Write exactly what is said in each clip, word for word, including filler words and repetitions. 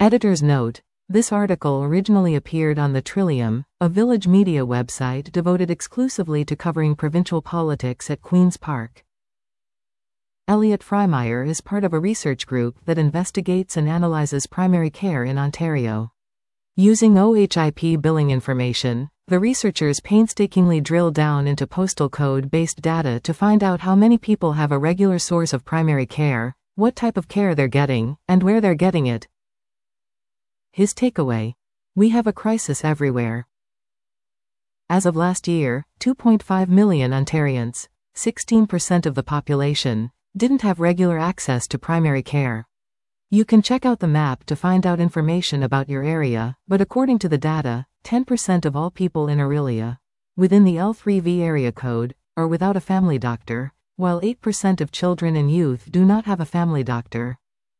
Editor's note: this article originally appeared on The Trillium, a village media website devoted exclusively to covering provincial politics at Queen's Park. Elliot Freimeyer is part of a research group that investigates and analyzes primary care in Ontario. Using O H I P billing information, the researchers painstakingly drill down into postal code-based data to find out how many people have a regular source of primary care, what type of care they're getting, and where they're getting it. His takeaway: we have a crisis everywhere. As of last year, two point five million Ontarians, sixteen percent of the population, didn't have regular access to primary care. You can check out the map to find out information about your area, but according to the data, ten percent of all people in Orillia, within the L three V area code, are without a family doctor, while eight percent of children and youth do not have a family doctor.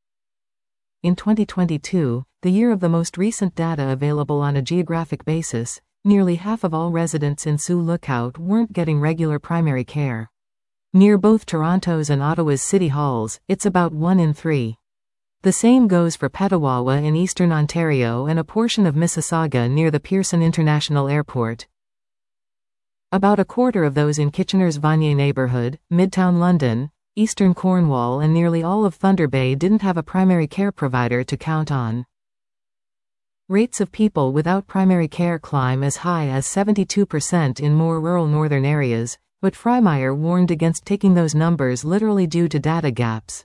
In twenty twenty-two, the year of the most recent data available on a geographic basis, nearly half of all residents in Sioux Lookout weren't getting regular primary care. Near both Toronto's and Ottawa's city halls, it's about one in three. The same goes for Petawawa in eastern Ontario and a portion of Mississauga near the Pearson International Airport. About a quarter of those in Kitchener's Vanier neighbourhood, Midtown London, eastern Cornwall and nearly all of Thunder Bay didn't have a primary care provider to count on. Rates of people without primary care climb as high as seventy-two percent in more rural northern areas, but Freimeyer warned against taking those numbers literally due to data gaps.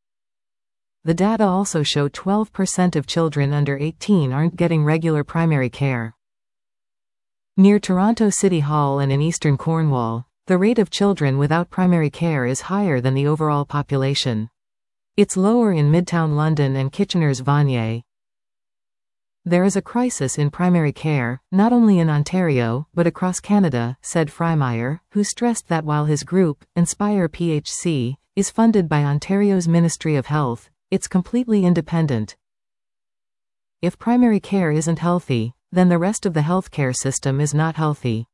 The data also show twelve percent of children under eighteen aren't getting regular primary care. Near Toronto City Hall and in eastern Cornwall, the rate of children without primary care is higher than the overall population. It's lower in Midtown London and Kitchener's Vanier. There is a crisis in primary care, not only in Ontario, but across Canada, said Freimeyer, who stressed that while his group, Inspire P H C, is funded by Ontario's Ministry of Health, it's completely independent. If primary care isn't healthy, then the rest of the healthcare system is not healthy.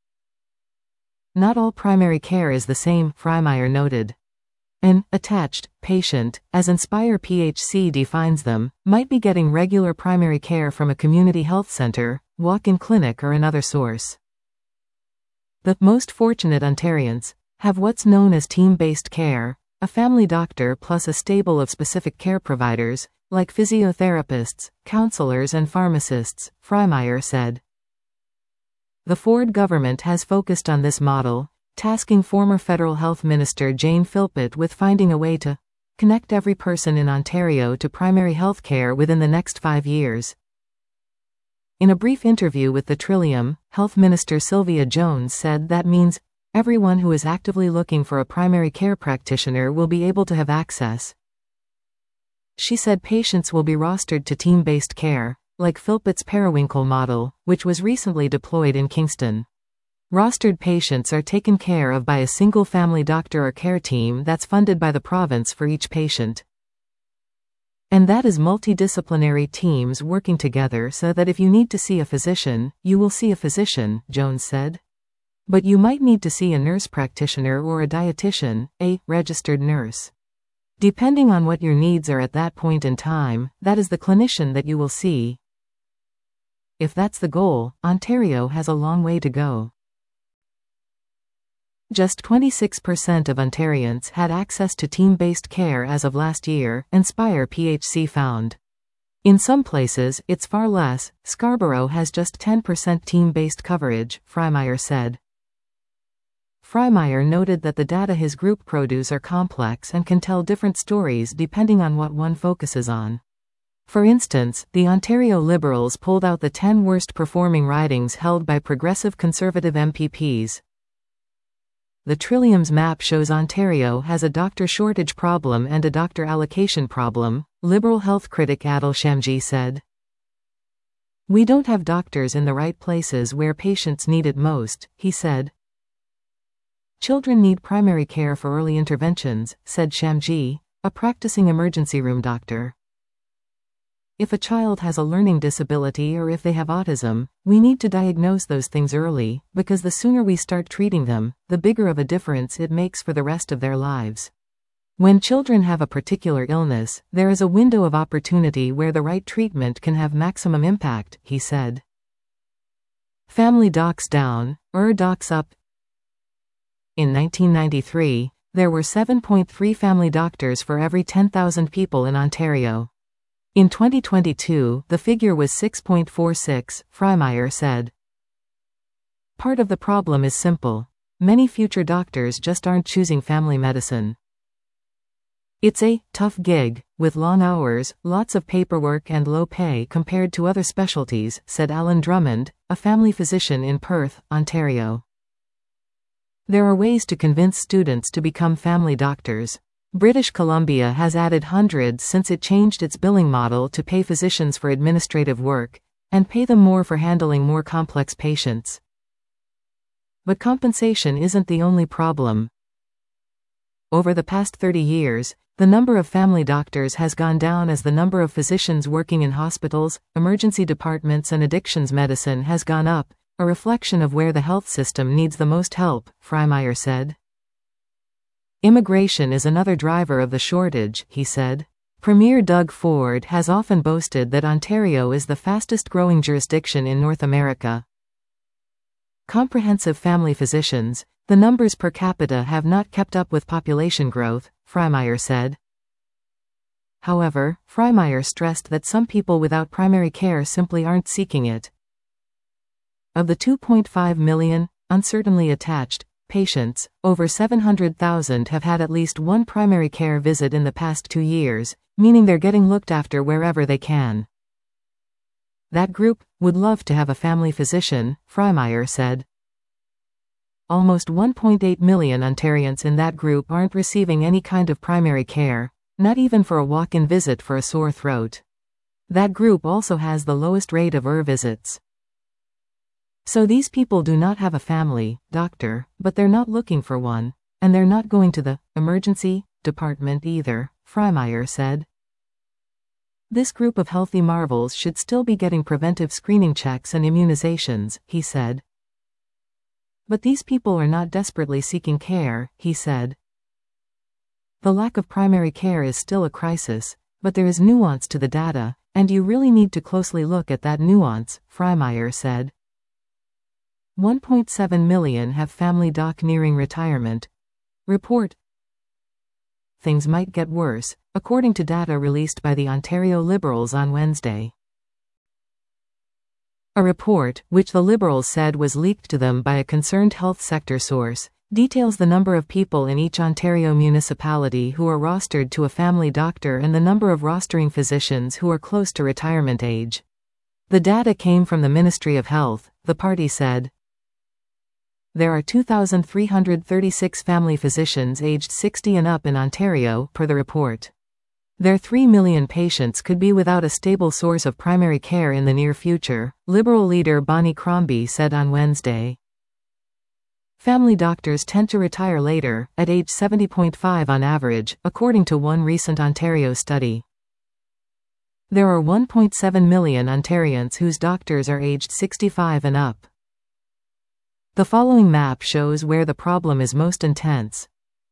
Not all primary care is the same, Freimeyer noted. An attached patient, as Inspire P H C defines them, might be getting regular primary care from a community health center, walk-in clinic or another source. The most fortunate Ontarians have what's known as team-based care, a family doctor plus a stable of specific care providers, like physiotherapists, counselors and pharmacists, Freimeyer said. The Ford government has focused on this model, tasking former federal health minister Jane Philpott with finding a way to connect every person in Ontario to primary health care within the next five years. In a brief interview with The Trillium, Health Minister Sylvia Jones said that means everyone who is actively looking for a primary care practitioner will be able to have access. She said patients will be rostered to team-based care, like Philpott's Periwinkle model, which was recently deployed in Kingston. Rostered patients are taken care of by a single family doctor or care team that's funded by the province for each patient. And that is multidisciplinary teams working together so that if you need to see a physician, you will see a physician, Jones said. But you might need to see a nurse practitioner or a dietitian, a registered nurse. Depending on what your needs are at that point in time, that is the clinician that you will see. If that's the goal, Ontario has a long way to go. Just twenty-six percent of Ontarians had access to team-based care as of last year, Inspire P H C found. In some places, it's far less. Scarborough has just ten percent team-based coverage, Freimeyer said. Freimeyer noted that the data his group produce are complex and can tell different stories depending on what one focuses on. For instance, the Ontario Liberals pulled out the ten worst performing ridings held by progressive Conservative M P Ps. The Trillium's map shows Ontario has a doctor shortage problem and a doctor allocation problem, Liberal health critic Adil Shamji said. We don't have doctors in the right places where patients need it most, he said. Children need primary care for early interventions, said Shamji, a practicing emergency room doctor. If a child has a learning disability or if they have autism, we need to diagnose those things early, because the sooner we start treating them, the bigger of a difference it makes for the rest of their lives. When children have a particular illness, there is a window of opportunity where the right treatment can have maximum impact, he said. Family docs down, er docs up. In nineteen ninety-three, there were seven point three family doctors for every ten thousand people in Ontario. In twenty twenty-two, the figure was six point four six, Freimeyer said. Part of the problem is simple. Many future doctors just aren't choosing family medicine. It's a tough gig, with long hours, lots of paperwork and low pay compared to other specialties, said Alan Drummond, a family physician in Perth, Ontario. There are ways to convince students to become family doctors. British Columbia has added hundreds since it changed its billing model to pay physicians for administrative work, and pay them more for handling more complex patients. But compensation isn't the only problem. Over the past thirty years, the number of family doctors has gone down as the number of physicians working in hospitals, emergency departments and addictions medicine has gone up, a reflection of where the health system needs the most help, Freimeyer said. Immigration is another driver of the shortage, he said. Premier Doug Ford has often boasted that Ontario is the fastest-growing jurisdiction in North America. Comprehensive family physicians, the numbers per capita have not kept up with population growth, Freimeyer said. However, Freimeyer stressed that some people without primary care simply aren't seeking it. Of the two point five million, uncertainly attached, patients, over seven hundred thousand have had at least one primary care visit in the past two years, meaning they're getting looked after wherever they can. That group would love to have a family physician, Freimeyer said. Almost one point eight million Ontarians in that group aren't receiving any kind of primary care, not even for a walk-in visit for a sore throat. That group also has the lowest rate of E R visits. So these people do not have a family doctor, but they're not looking for one, and they're not going to the emergency department either, Freimeyer said. This group of healthy marvels should still be getting preventive screening checks and immunizations, he said. But these people are not desperately seeking care, he said. The lack of primary care is still a crisis, but there is nuance to the data, and you really need to closely look at that nuance, Freimeyer said. one point seven million have family doc nearing retirement. Report. Things might get worse, according to data released by the Ontario Liberals on Wednesday. A report, which the Liberals said was leaked to them by a concerned health sector source, details the number of people in each Ontario municipality who are rostered to a family doctor and the number of rostering physicians who are close to retirement age. The data came from the Ministry of Health, the party said. There are two thousand three hundred thirty-six family physicians aged sixty and up in Ontario, per the report. Their three million patients could be without a stable source of primary care in the near future, Liberal leader Bonnie Crombie said on Wednesday. Family doctors tend to retire later, at age seventy point five on average, according to one recent Ontario study. There are one point seven million Ontarians whose doctors are aged sixty-five and up. The following map shows where the problem is most intense.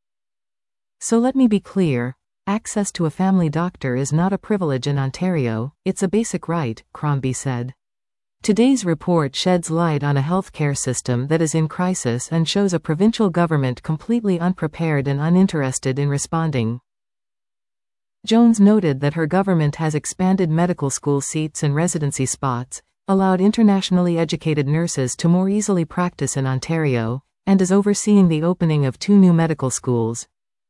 So let me be clear, access to a family doctor is not a privilege in Ontario, it's a basic right, Crombie said. Today's report sheds light on a healthcare system that is in crisis and shows a provincial government completely unprepared and uninterested in responding. Jones noted that her government has expanded medical school seats and residency spots, allowed internationally educated nurses to more easily practice in Ontario, and is overseeing the opening of two new medical schools.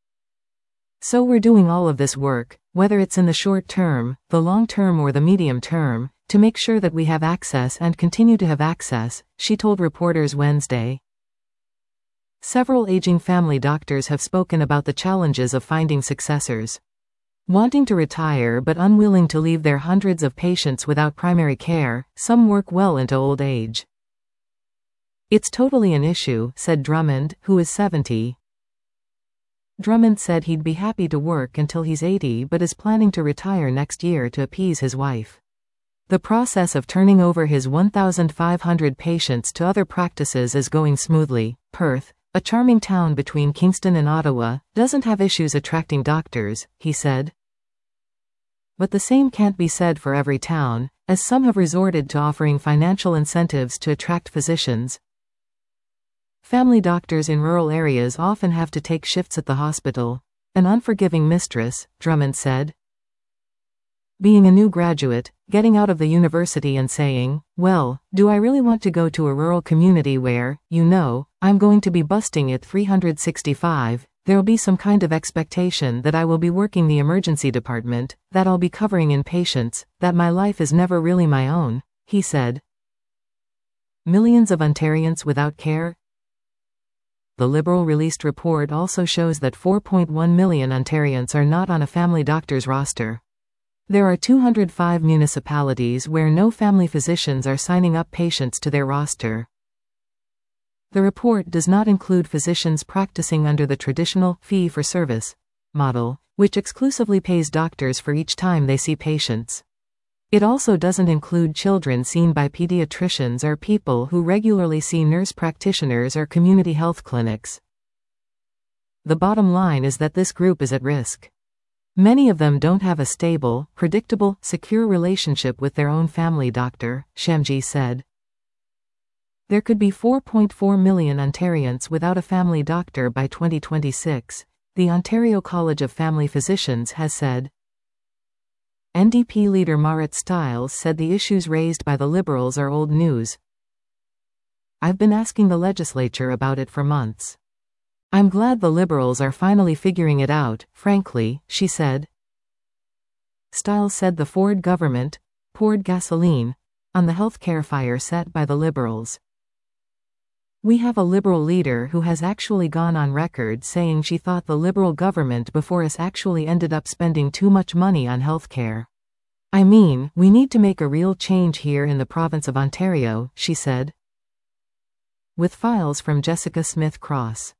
So we're doing all of this work, whether it's in the short term, the long term or the medium term, to make sure that we have access and continue to have access, she told reporters Wednesday. Several aging family doctors have spoken about the challenges of finding successors. Wanting to retire but unwilling to leave their hundreds of patients without primary care, some work well into old age. It's totally an issue, said Drummond, who is seventy. Drummond said he'd be happy to work until he's eighty but is planning to retire next year to appease his wife. The process of turning over his one thousand five hundred patients to other practices is going smoothly. Perth, A charming town between Kingston and Ottawa doesn't have issues attracting doctors, he said. But the same can't be said for every town, as some have resorted to offering financial incentives to attract physicians. Family doctors in rural areas often have to take shifts at the hospital. An unforgiving mistress, Drummond said. Being a new graduate, getting out of the university and saying, well, do I really want to go to a rural community where, you know, I'm going to be busting it three hundred sixty-five, there'll be some kind of expectation that I will be working the emergency department, that I'll be covering inpatients, that my life is never really my own, he said. Millions of Ontarians without care. The Liberal released report also shows that four point one million Ontarians are not on a family doctor's roster. There are two hundred five municipalities where no family physicians are signing up patients to their roster. The report does not include physicians practicing under the traditional fee-for-service model, which exclusively pays doctors for each time they see patients. It also doesn't include children seen by pediatricians or people who regularly see nurse practitioners or community health clinics. The bottom line is that this group is at risk. Many of them don't have a stable, predictable, secure relationship with their own family doctor, Shamji said. There could be four point four million Ontarians without a family doctor by twenty twenty-six, the Ontario College of Family Physicians has said. N D P leader Marit Stiles said the issues raised by the Liberals are old news. I've been asking the legislature about it for months. I'm glad the Liberals are finally figuring it out, frankly, she said. Stiles said the Ford government poured gasoline on the healthcare fire set by the Liberals. We have a Liberal leader who has actually gone on record saying she thought the Liberal government before us actually ended up spending too much money on healthcare. I mean, we need to make a real change here in the province of Ontario, she said. With files from Jessica Smith Cross.